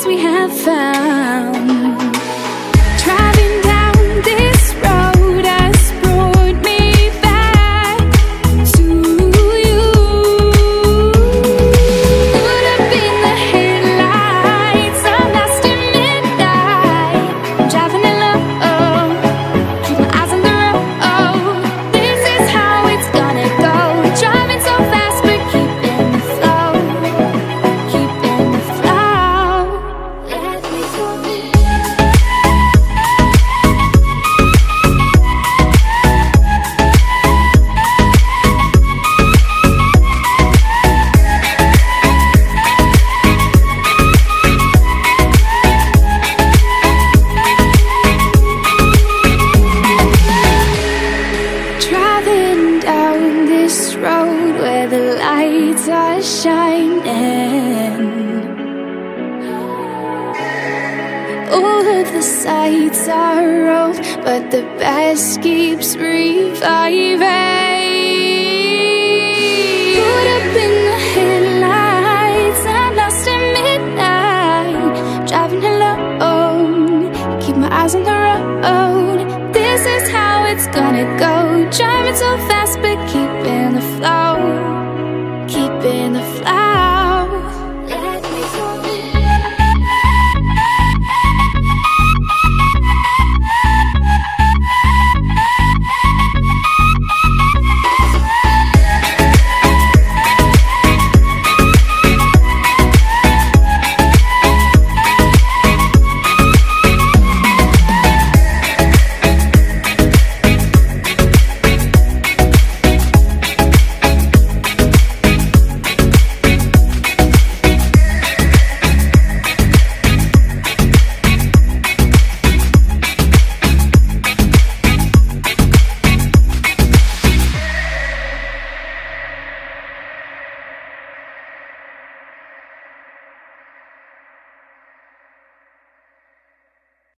peace we have found. Driving down this road has brought me back to you. Put up in the headlights, I'm lost in midnight. I'm driving alone, keep my eyes on the road. This is how it's gonna go. Driving so fast but keeping the flow, keeping the flow. Let me go. Driving down this road where the lights are shining. All of the sights are old, but the best keeps reviving. Put up in the headlights, I'm lost in midnight. Driving alone, keep my eyes on the road. This is how it's gonna go. Driving so fast